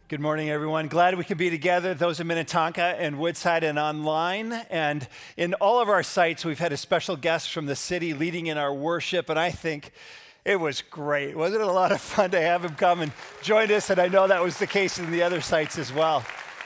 Good morning, everyone. Glad we could be together, those in Minnetonka and Woodside and online. And in all of our sites, we've had a special guest from the city leading in our worship, and I think it was great. Wasn't it a lot of fun to have him come and join us? And I know that was the case in the other sites as well.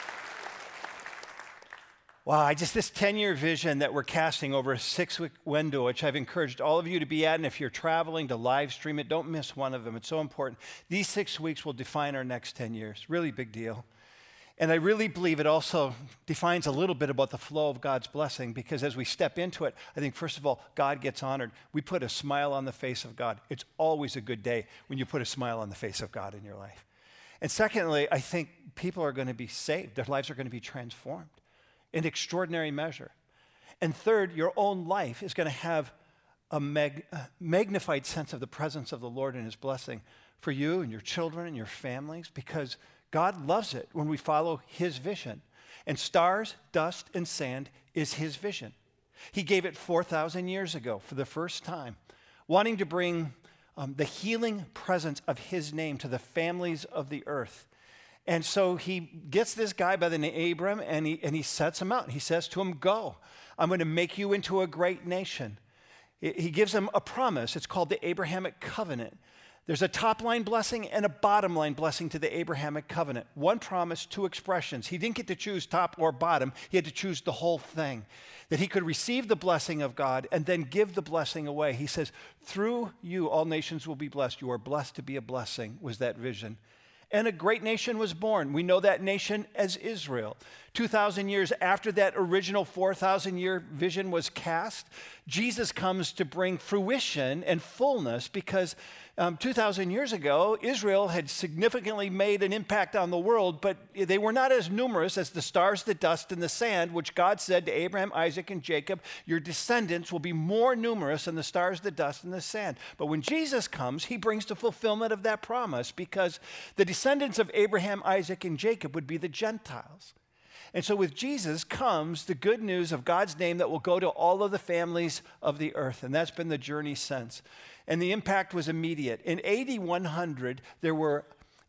Wow, this 10-year vision that we're casting over a 6-week window, which I've encouraged all of you to be at, and if you're traveling to live stream it, don't miss one of them. It's so important. These 6 weeks will define our next 10 years. Really big deal. And I really believe it also defines a little bit about the flow of God's blessing, because as we step into it, I think, first of all, God gets honored. We put a smile on the face of God. It's always a good day when you put a smile on the face of God in your life. And secondly, I think people are going to be saved. Their lives are going to be transformed in extraordinary measure. And third, your own life is going to have a magnified sense of the presence of the Lord and his blessing for you and your children and your families, because God loves it when we follow his vision. And stars, dust, and sand is his vision. He gave it 4,000 years ago for the first time, wanting to bring the healing presence of his name to the families of the earth. And so he gets this guy by the name Abram, and he sets him out. He says to him, go. I'm going to make you into a great nation. He gives him a promise. It's called the Abrahamic covenant. There's a top-line blessing and a bottom-line blessing to the Abrahamic covenant. One promise, two expressions. He didn't get to choose top or bottom. He had to choose the whole thing. That he could receive the blessing of God and then give the blessing away. He says, through you, all nations will be blessed. You are blessed to be a blessing, was that vision. And a great nation was born. We know that nation as Israel. 2,000 years after that original 4,000-year vision was cast, Jesus comes to bring fruition and fullness, because 2,000 years ago, Israel had significantly made an impact on the world, but they were not as numerous as the stars, the dust, and the sand, which God said to Abraham, Isaac, and Jacob, your descendants will be more numerous than the stars, the dust, and the sand. But when Jesus comes, he brings the fulfillment of that promise, because the descendants of Abraham, Isaac, and Jacob would be the Gentiles. And so with Jesus comes the good news of God's name that will go to all of the families of the earth. And that's been the journey since. And the impact was immediate. In AD 100, there were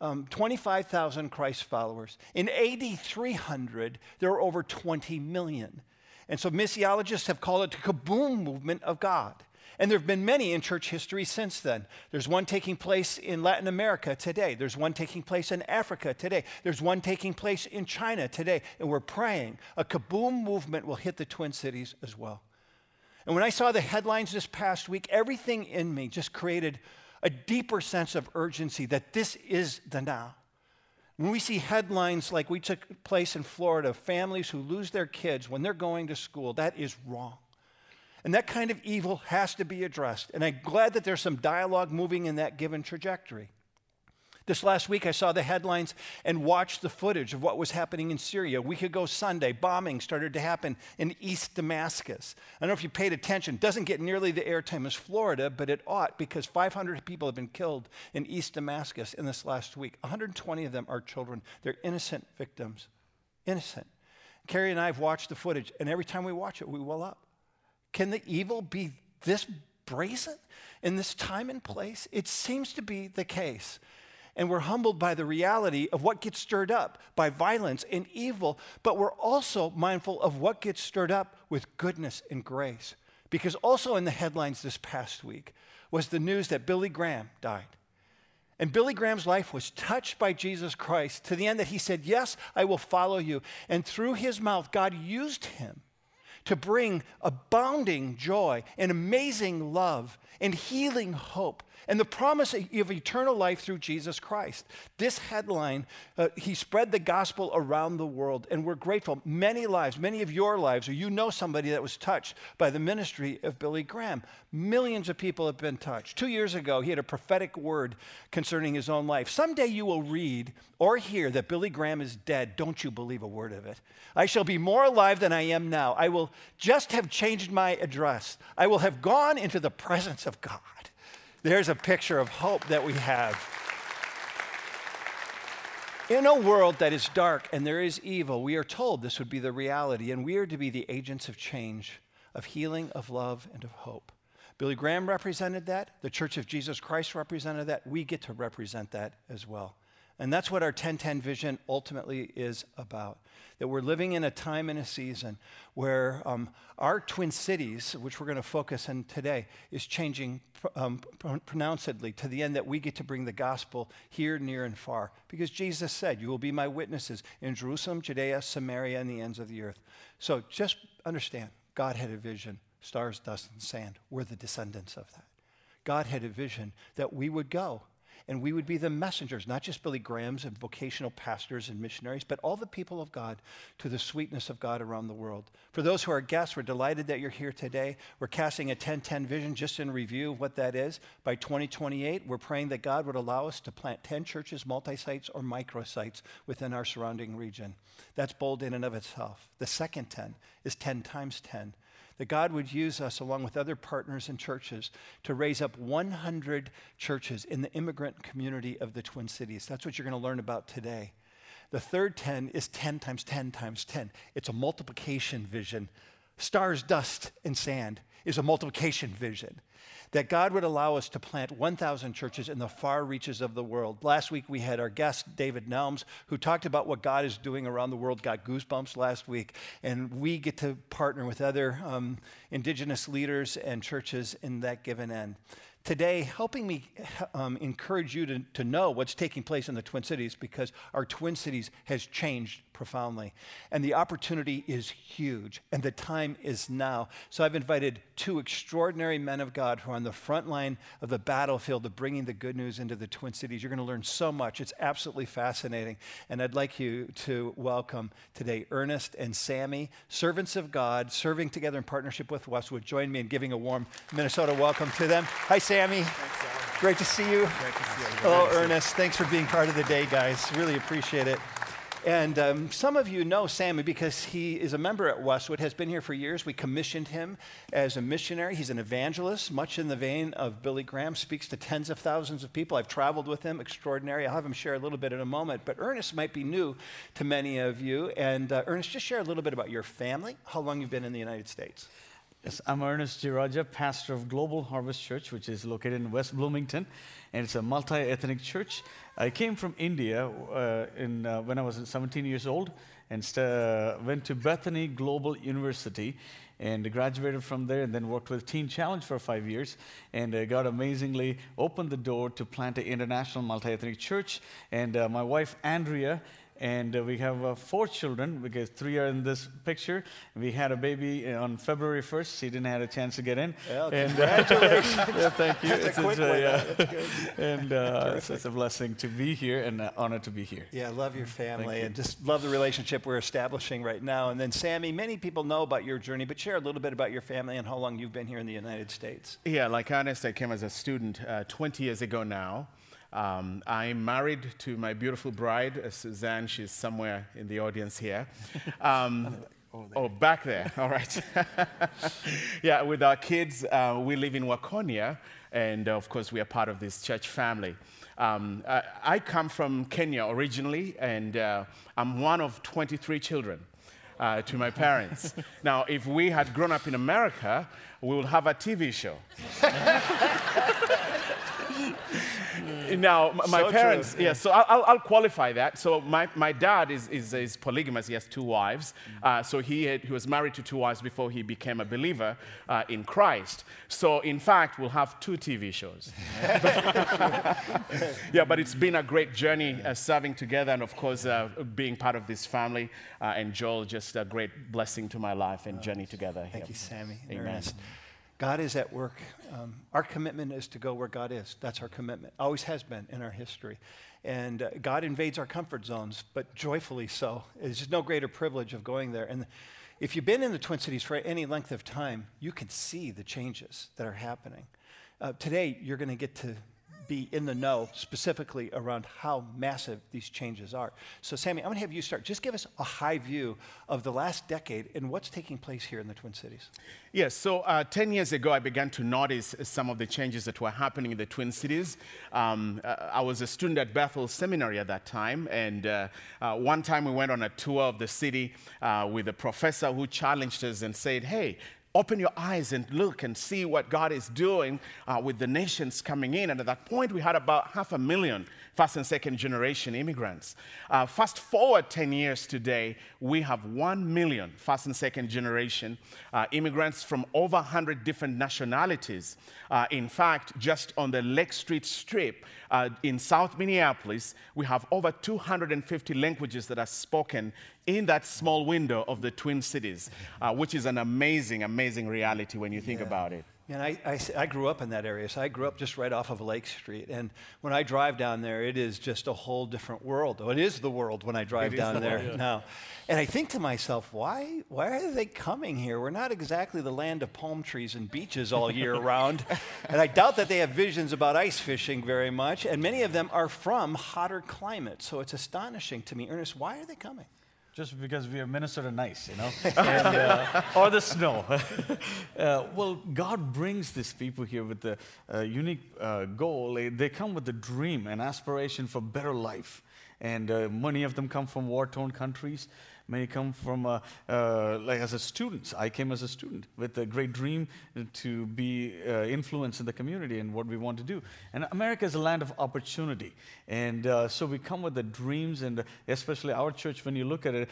25,000 Christ followers. In AD 300, there were over 20 million. And so missiologists have called it the kaboom movement of God. And there have been many in church history since then. There's one taking place in Latin America today. There's one taking place in Africa today. There's one taking place in China today. And we're praying a kaboom movement will hit the Twin Cities as well. And when I saw the headlines this past week, everything in me just created a deeper sense of urgency that this is the now. When we see headlines like we took place in Florida, families who lose their kids when they're going to school, that is wrong. And that kind of evil has to be addressed. And I'm glad that there's some dialogue moving in that given trajectory. This last week, I saw the headlines and watched the footage of what was happening in Syria. A week ago Sunday, bombing started to happen in East Damascus. I don't know if you paid attention. It doesn't get nearly the airtime as Florida, but it ought, because 500 people have been killed in East Damascus in this last week. 120 of them are children. They're innocent victims. Innocent. Carrie and I have watched the footage, and every time we watch it, we well up. Can the evil be this brazen in this time and place? It seems to be the case. And we're humbled by the reality of what gets stirred up by violence and evil, but we're also mindful of what gets stirred up with goodness and grace. Because also in the headlines this past week was the news that Billy Graham died. And Billy Graham's life was touched by Jesus Christ to the end that he said, yes, I will follow you. And through his mouth, God used him to bring abounding joy and amazing love and healing hope and the promise of eternal life through Jesus Christ. This headline, he spread the gospel around the world, and we're grateful. Many lives, many of your lives, or you know somebody that was touched by the ministry of Billy Graham. Millions of people have been touched. 2 years ago, he had a prophetic word concerning his own life. Someday you will read or hear that Billy Graham is dead. Don't you believe a word of it. I shall be more alive than I am now. I will just have changed my address. I will have gone into the presence of God. There's a picture of hope that we have. In a world that is dark and there is evil, we are told this would be the reality, and we are to be the agents of change, of healing, of love, and of hope. Billy Graham represented that. The Church of Jesus Christ represented that. We get to represent that as well. And that's what our 10-10 vision ultimately is about. That we're living in a time and a season where our Twin Cities, which we're going to focus on today, is changing pronouncedly to the end that we get to bring the gospel here, near, and far. Because Jesus said, you will be my witnesses in Jerusalem, Judea, Samaria, and the ends of the earth. So just understand, God had a vision, stars, dust, and sand. We're the descendants of that. God had a vision that we would go. And we would be the messengers, not just Billy Grahams and vocational pastors and missionaries, but all the people of God to the sweetness of God around the world. For those who are guests, we're delighted that you're here today. We're casting a 10-10 vision just in review of what that is. By 2028, we're praying that God would allow us to plant 10 churches, multi-sites, or micro-sites within our surrounding region. That's bold in and of itself. The second 10 is 10 times 10. That God would use us along with other partners and churches to raise up 100 churches in the immigrant community of the Twin Cities. That's what you're going to learn about today. The third 10 is 10 times 10 times 10. It's a multiplication vision. Stars, dust, and sand is a multiplication vision. That God would allow us to plant 1,000 churches in the far reaches of the world. Last week we had our guest, David Nelms, who talked about what God is doing around the world, got goosebumps last week. And we get to partner with other indigenous leaders and churches in that given end. Today, helping me encourage you to know what's taking place in the Twin Cities, because our Twin Cities has changed profoundly. And the opportunity is huge, and the time is now. So I've invited two extraordinary men of God who are on the front line of the battlefield of bringing the good news into the Twin Cities. You're going to learn so much. It's absolutely fascinating. And I'd like you to welcome today Ernest and Sammy, servants of God, serving together in partnership with Westwood. Join me in giving a warm Minnesota welcome to them. Hi, Sammy. Thanks, Great to see you. Great to see you. Hello, Ernest. Thanks for being part of the day, guys. Really appreciate it. And some of you know Sammy because he is a member at Westwood, has been here for years. We commissioned him as a missionary. He's an evangelist, much in the vein of Billy Graham, speaks to tens of thousands of people. I've traveled with him, extraordinary. I'll have him share a little bit in a moment. But Ernest might be new to many of you. And Ernest, just share a little bit about your family, how long you've been in the United States. Yes, I'm Ernest Giraja, pastor of Global Harvest Church, which is located in West Bloomington, and it's a multi-ethnic church. I came from India when I was 17 years old and went to Bethany Global University and graduated from there, and then worked with Teen Challenge for 5 years, and God amazingly opened the door to plant an international multi-ethnic church. And my wife, Andrea, and we have 4 children, because 3 are in this picture. We had a baby on February 1st. She didn't have a chance to get in. Well, and, congratulations. yeah, thank you. That's a quick one. That's good. And so it's a blessing to be here and an honor to be here. Yeah, love your family you. and just love the relationship we're establishing right now. And then Sammy, many people know about your journey, but share a little bit about your family and how long you've been here in the United States. Yeah, like Ernest, I came as a student 20 years ago now. I'm married to my beautiful bride, Suzanne. She's somewhere in the audience here. Oh, back there. All right. Yeah, with our kids, we live in Wakonia, and of course, we are part of this church family. I come from Kenya originally, and I'm one of 23 children to my parents. Now, if we had grown up in America, we would have a TV show. Now, my So parents, true. yeah, so I'll qualify that. So my dad is polygamous. He has 2 wives. So he was married to 2 wives before he became a believer in Christ. So, in fact, we'll have 2 TV shows. Yeah, but it's been a great journey serving together, and, of course, being part of this family. And Joel, just a great blessing to my life and journey together. Thank you, Sammy and Amen. Ernest. God is at work. Our commitment is to go where God is. That's our commitment. Always has been in our history. And God invades our comfort zones, but joyfully so. It's just no greater privilege of going there. And if you've been in the Twin Cities for any length of time, you can see the changes that are happening. Today, you're going to get to be in the know specifically around how massive these changes are. So Sammy, I'm going to have you start. Just give us a high view of the last decade and what's taking place here in the Twin Cities. Yes, so 10 years ago, I began to notice some of the changes that were happening in the Twin Cities. I was a student at Bethel Seminary at that time, and one time we went on a tour of the city with a professor who challenged us and said, hey, open your eyes and look and see what God is doing with the nations coming in. And at that point, we had about 500,000 first and second generation immigrants. Fast forward 10 years today, we have 1 million first and second generation immigrants from over 100 different nationalities. In fact, just on the Lake Street Strip in South Minneapolis, we have over 250 languages that are spoken in that small window of the Twin Cities, which is an amazing, amazing reality when you think about it. And I grew up in that area, so I grew up just right off of Lake Street. And when I drive down there, it is just a whole different world. Oh, it is the world when I drive down there now. And I think to myself, why are they coming here? We're not exactly the land of palm trees and beaches all year round. And I doubt that they have visions about ice fishing very much. And many of them are from hotter climates. So it's astonishing to me. Ernest, why are they coming? Just because we are Minnesota nice, you know, and, or the snow. Well, God brings these people here with a unique goal. They come with a dream, an aspiration for better life. And many of them come from war-torn countries. Many come from, like as a student. I came as a student with a great dream to be influenced in the community and what we want to do. And America is a land of opportunity. And so we come with the dreams, and especially our church, when you look at it,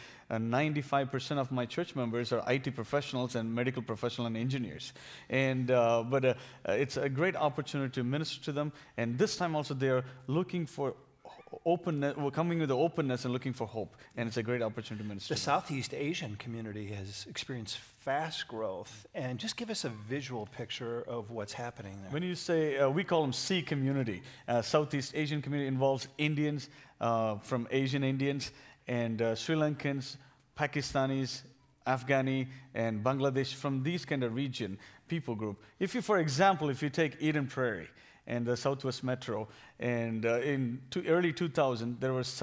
95% of my church members are IT professionals and medical professionals and engineers. And, but it's a great opportunity to minister to them. And this time also they are looking for openness. We're coming with the openness and looking for hope, and it's a great opportunity to minister. The Southeast Asian community has experienced fast growth, and just give us a visual picture of what's happening there. When you say, we call them C community, Southeast Asian community involves Indians from Asian Indians, and Sri Lankans, Pakistanis, Afghani, and Bangladesh, from these kind of region, people group. If you, for example, if you take Eden Prairie, and the Southwest Metro. And in early 2000, there were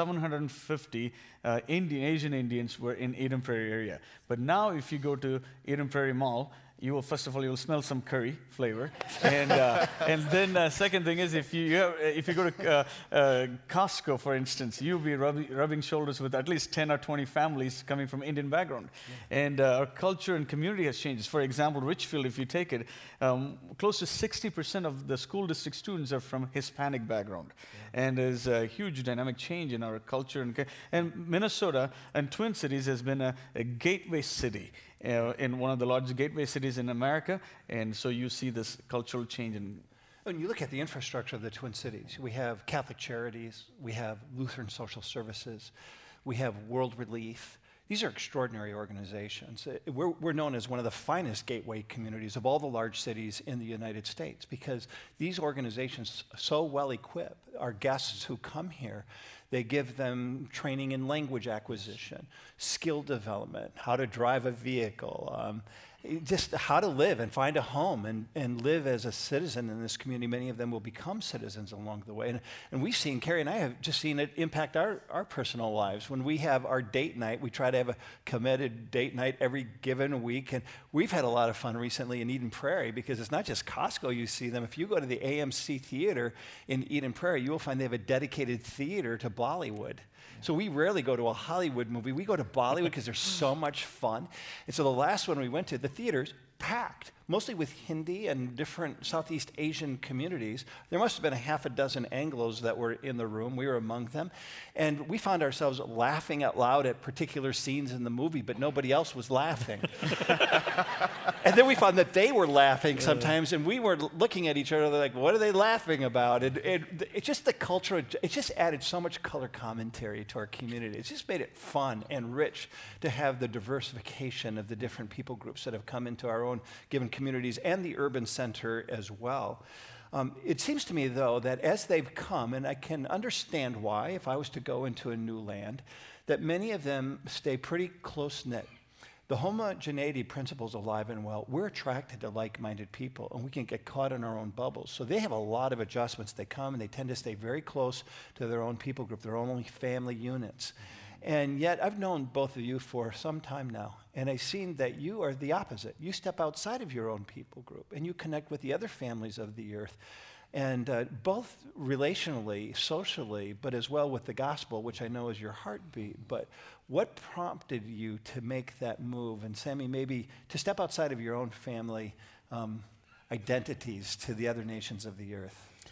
750 Asian Indians were in Eden Prairie area. But now if you go to Eden Prairie Mall, you will, first of all, you'll smell some curry flavor. And then second thing is, if you go to Costco, for instance, you'll be rubbing shoulders with at least 10 or 20 families coming from Indian background. Yeah. And our culture and community has changed. For example, Richfield, if you take it, close to 60% of the school district students are from Hispanic background. Yeah. And there's a huge dynamic change in our culture. And Minnesota and Twin Cities has been a gateway city. In one of the largest gateway cities in America, and so you see this cultural change. When you look at the infrastructure of the Twin Cities, we have Catholic Charities, we have Lutheran Social Services, we have World Relief. These are extraordinary organizations. We're known as one of the finest gateway communities of all the large cities in the United States because these organizations are so well equipped. Our guests who come here, they give them training in language acquisition, skill development, how to drive a vehicle, just how to live and find a home and live as a citizen in this community. Many of them will become citizens along the way. And we've seen, Carrie and I have just seen it impact our personal lives. When we have our date night, we try to have a committed date night every given week. And we've had a lot of fun recently in Eden Prairie because it's not just Costco you see them. If you go to the AMC Theater in Eden Prairie, you will find they have a dedicated theater to Bollywood. So we rarely go to a Hollywood movie. We go to Bollywood because they're so much fun. And so the last one we went to, the theater's packed, mostly with Hindi and different Southeast Asian communities. There must have been a half a dozen Anglos that were in the room. We were among them. And we found ourselves laughing out loud at particular scenes in the movie, but nobody else was laughing. And then we found that they were laughing sometimes, and we were looking at each other like, what are they laughing about? And it's just the culture, it just added so much color commentary to our community. It's just made it fun and rich to have the diversification of the different people groups that have come into our own given communities and the urban center as well. It seems to me, though, that as they've come, and I can understand why, if I was to go into a new land, that many of them stay pretty close-knit. The homogeneity principle is alive and well. We're attracted to like-minded people, and we can get caught in our own bubbles. So they have a lot of adjustments. They come, and they tend to stay very close to their own people group, their own family units. And yet, I've known both of you for some time now, and I've seen that you are the opposite. You step outside of your own people group, and you connect with the other families of the earth, and both relationally, socially, but as well with the gospel, which I know is your heartbeat. But what prompted you to make that move? And Sammy, maybe to step outside of your own family identities to the other nations of the earth?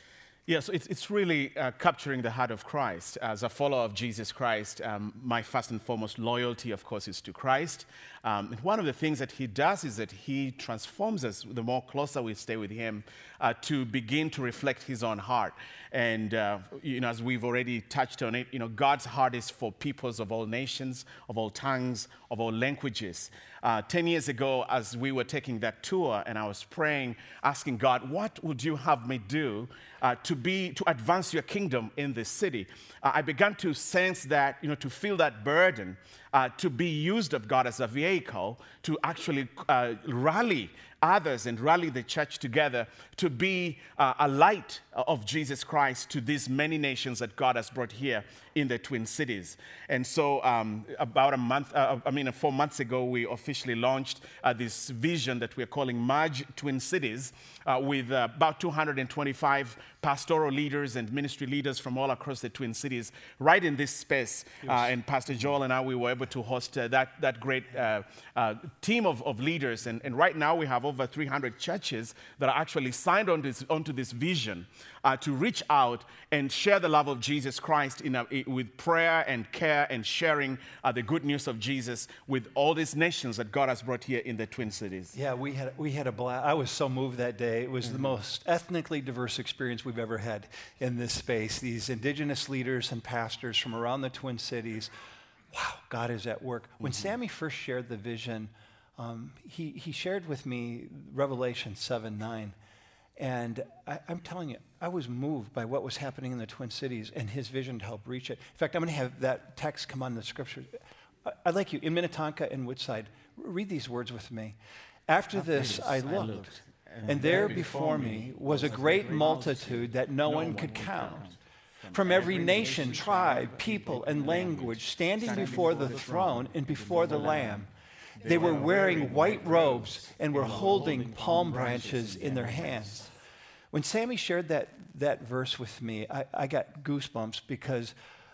Yeah, so it's really capturing the heart of Christ. As a follower of Jesus Christ, my first and foremost loyalty, of course, is to Christ. And one of the things that he does is that he transforms us, the more closer we stay with him, to begin to reflect his own heart. And, as we've already touched on it, God's heart is for peoples of all nations, of all tongues, of all languages. 10 years ago, as we were taking that tour, and I was praying, asking God, what would you have me do to advance your kingdom in this city? I began to sense that, to feel that burden, to be used of God as a vehicle to actually rally others and rally the church together to be a light of Jesus Christ to these many nations that God has brought here in the Twin Cities. And so about 4 months ago, we officially launched this vision that we're calling Merge Twin Cities with about 225 pastoral leaders and ministry leaders from all across the Twin Cities right in this space. Yes. And Pastor Joel and I, we were able to host that great team of leaders. And right now we have over 300 churches that are actually signed onto this vision to reach out and share the love of Jesus Christ with prayer and care and sharing the good news of Jesus with all these nations that God has brought here in the Twin Cities. Yeah, we had a blast. I was so moved that day. It was the most ethnically diverse experience we've ever had in this space. These indigenous leaders and pastors from around the Twin Cities. Wow, God is at work. When Sammy first shared the vision, he shared with me Revelation 7:9. And I'm telling you, I was moved by what was happening in the Twin Cities and his vision to help reach it. In fact, I'm going to have that text come on the scripture. I'd like you, in Minnetonka and Woodside, read these words with me. After this, I looked, and there before me was a great multitude that no one could count, from every nation, tribe, people, and language, standing before the throne and before the Lamb. They were wearing white robes and were holding palm branches in their hands. When Sammy shared that verse with me, I got goosebumps because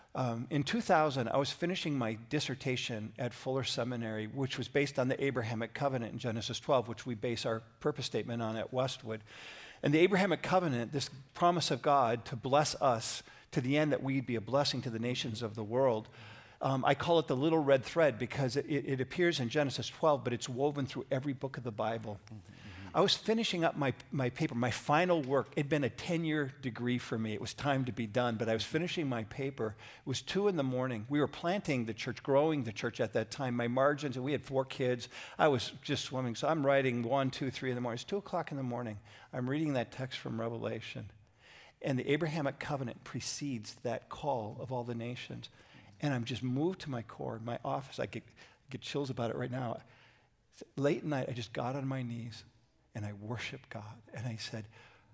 in 2000, I was finishing my dissertation at Fuller Seminary, which was based on the Abrahamic Covenant in Genesis 12, which we base our purpose statement on at Westwood. And the Abrahamic Covenant, this promise of God to bless us to the end that we'd be a blessing to the nations of the world, I call it the little red thread because it appears in Genesis 12, but it's woven through every book of the Bible. I was finishing up my paper, my final work. It'd been a 10-year degree for me. It was time to be done, but I was finishing my paper. It was 2 a.m. We were planting the church, growing the church at that time. My margins, and we had 4 kids. I was just swimming, so I'm writing 1, 2, 3 in the morning. It's 2 o'clock in the morning. I'm reading that text from Revelation, and the Abrahamic Covenant precedes that call of all the nations. And I'm just moved to my core. My office, I get chills about it right now. Late at night, I just got on my knees and I worshiped God. And I said,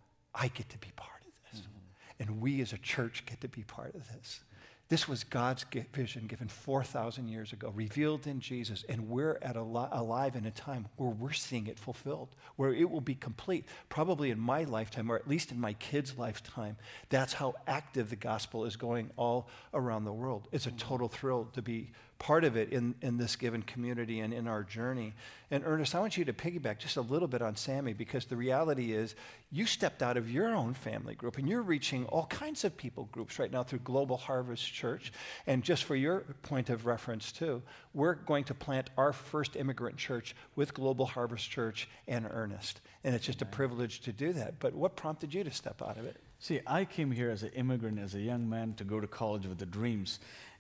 I get to be part of this. And we as a church get to be part of this. This was God's vision given 4,000 years ago, revealed in Jesus. And we're alive in a time where we're seeing it fulfilled, where it will be complete, probably in my lifetime, or at least in my kids' lifetime. That's how active the gospel is going all around the world. It's a total thrill to be part of it in this given community and in our journey. And Ernest, I want you to piggyback just a little bit on Sammy, because the reality is you stepped out of your own family group and you're reaching all kinds of people groups right now through Global Harvest Church. And just for your point of reference too, we're going to plant our first immigrant church with Global Harvest Church and Ernest. And it's just a privilege to do that. But what prompted you to step out of it? See, I came here as an immigrant, as a young man, to go to college with the dreams.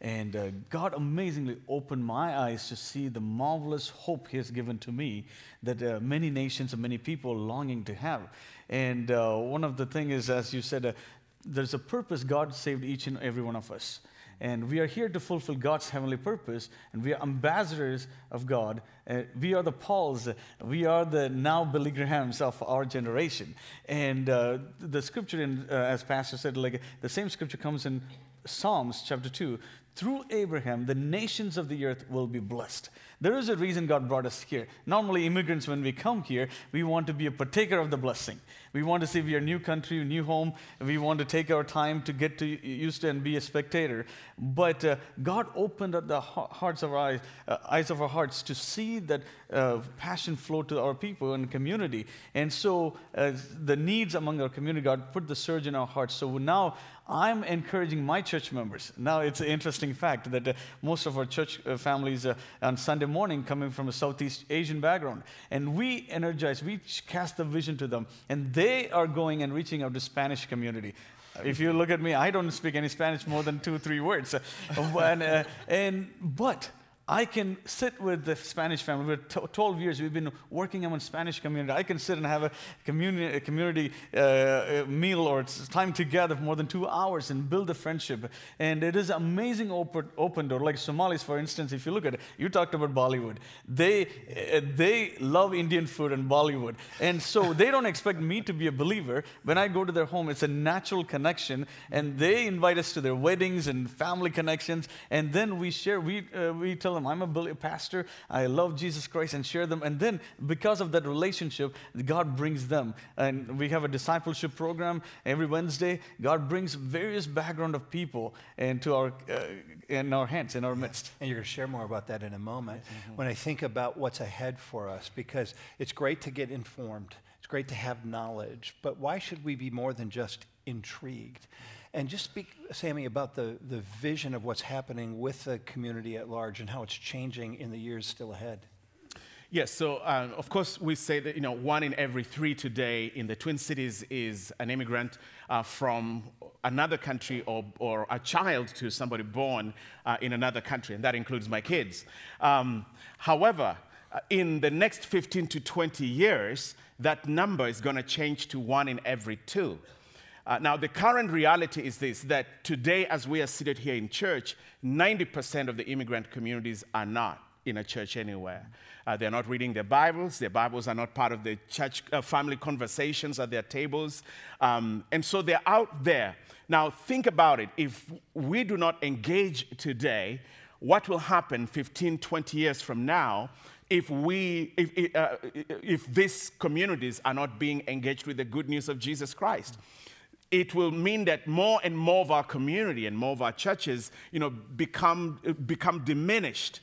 And God amazingly opened my eyes to see the marvelous hope He has given to me that many nations and many people are longing to have. And one of the things is, as you said, there's a purpose God saved each and every one of us. And we are here to fulfill God's heavenly purpose, and we are ambassadors of God. We are the Pauls. We are the now Billy Grahams of our generation. And the scripture, as Pastor said, like the same scripture comes in Psalms chapter 2. Through Abraham, the nations of the earth will be blessed. There is a reason God brought us here. Normally, immigrants, when we come here, we want to be a partaker of the blessing. We want to see we are a new country, a new home, and we want to take our time to get to used to and be a spectator. But God opened up the hearts of our eyes of our hearts to see that passion flow to our people and community. And so the needs among our community, God put the surge in our hearts. So now I'm encouraging my church members. Now, it's an interesting fact that most of our church families on Sunday morning coming from a Southeast Asian background. And we energize, we cast the vision to them. And they are going and reaching out to Spanish community. If you look at me, I don't speak any Spanish more than 2-3 words. But I can sit with the Spanish family. For 12 years, we've been working on Spanish community. I can sit and have a community meal or time together for more than 2 hours and build a friendship. And it is amazing open door. Like Somalis, for instance, if you look at it, you talked about Bollywood. They love Indian food and Bollywood. And so they don't expect me to be a believer. When I go to their home, it's a natural connection. And they invite us to their weddings and family connections. And then we share, we tell them, I'm a pastor, I love Jesus Christ, and share them. And then because of that relationship, God brings them. And we have a discipleship program every Wednesday. God brings various background of people into our in our hands, in our midst. And you're going to share more about that in a moment. When I think about what's ahead for us, because it's great to get informed, it's great to have knowledge, but why should we be more than just intrigued? And just speak, Sammy, about the vision of what's happening with the community at large and how it's changing in the years still ahead. Yes, so of course we say that 1 in every 3 today in the Twin Cities is an immigrant from another country or a child to somebody born in another country, and that includes my kids. However, in the next 15 to 20 years, that number is going to change to 1 in every 2. Now, the current reality is this, that today, as we are seated here in church, 90% of the immigrant communities are not in a church anywhere. They're not reading their Bibles are not part of the church family conversations at their tables. And so they're out there. Now, think about it. If we do not engage today, what will happen 15, 20 years from now if these communities are not being engaged with the good news of Jesus Christ? It will mean that more and more of our community and more of our churches, become diminished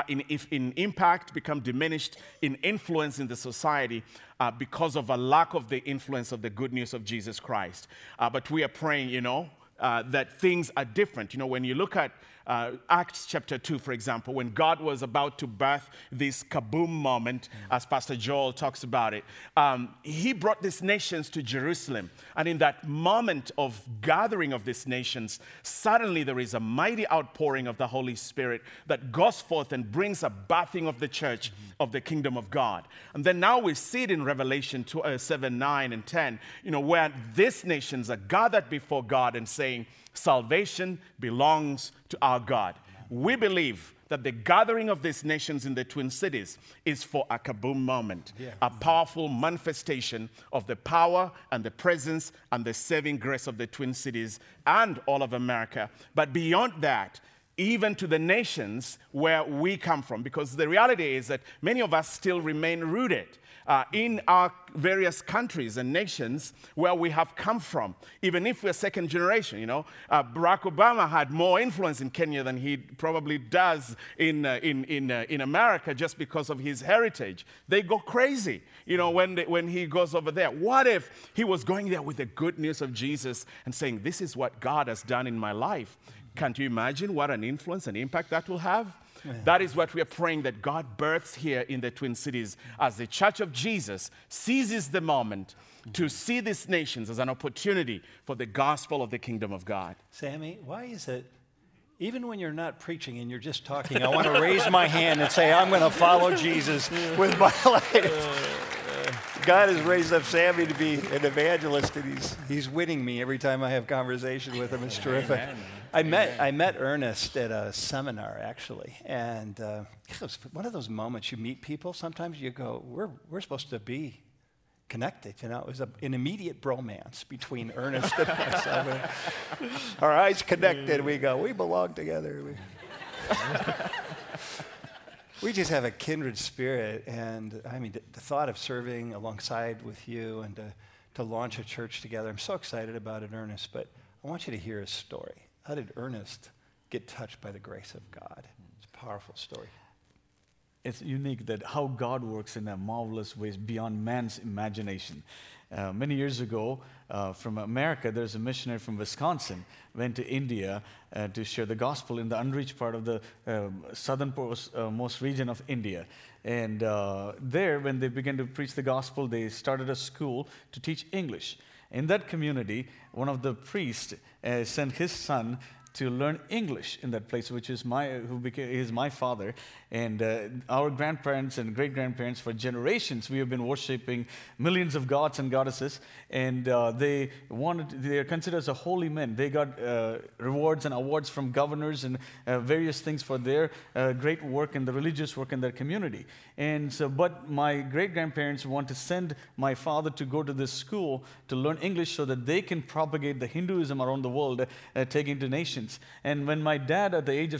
in impact, become diminished in influence in the society because of a lack of the influence of the good news of Jesus Christ. But we are praying, that things are different. When you look at Acts chapter 2, for example, when God was about to birth this kaboom moment, as Pastor Joel talks about it, he brought these nations to Jerusalem. And in that moment of gathering of these nations, suddenly there is a mighty outpouring of the Holy Spirit that goes forth and brings a birthing of the church of the kingdom of God. And then now we see it in Revelation 7, 9, and 10, where these nations are gathered before God and saying, salvation belongs to our God. We believe that the gathering of these nations in the Twin Cities is for a kaboom moment, a powerful manifestation of the power and the presence and the saving grace of the Twin Cities and all of America. But beyond that, even to the nations where we come from, because the reality is that many of us still remain rooted in our various countries and nations where we have come from, even if we're second generation. Barack Obama had more influence in Kenya than he probably does in America just because of his heritage. They go crazy, when he goes over there. What if he was going there with the good news of Jesus and saying, this is what God has done in my life? Can't you imagine what an influence and impact that will have? Yeah. That is what we are praying that God births here in the Twin Cities as the Church of Jesus seizes the moment to see these nations as an opportunity for the gospel of the kingdom of God. Sammy, why is it, even when you're not preaching and you're just talking, I want to raise my hand and say, I'm going to follow Jesus with my life. God has raised up Sammy to be an evangelist, and he's winning me every time I have conversation with him. It's terrific. Amen. I met Ernest at a seminar, actually, and it was one of those moments you meet people. Sometimes you go, we're supposed to be connected. It was an immediate bromance between Ernest and myself. Our eyes connected. We go, we belong together. We just have a kindred spirit, and I mean, the thought of serving alongside with you and to to launch a church together. I'm so excited about it, Ernest, but I want you to hear his story. How did Ernest get touched by the grace of God? It's a powerful story. It's unique that how God works in a marvelous ways beyond man's imagination. Many years ago, from America, there's a missionary from Wisconsin went to India to share the gospel in the unreached part of the southernmost region of India. And there, when they began to preach the gospel, they started a school to teach English. In that community, one of the priests sent his son to learn English in that place, which is my father. And our grandparents and great-grandparents, for generations, we have been worshiping millions of gods and goddesses, and they are considered as a holy men. They got rewards and awards from governors and various things for their great work and the religious work in their community. And so, but my great-grandparents want to send my father to go to this school to learn English so that they can propagate the Hinduism around the world, taking to nations. And when my dad, at the age of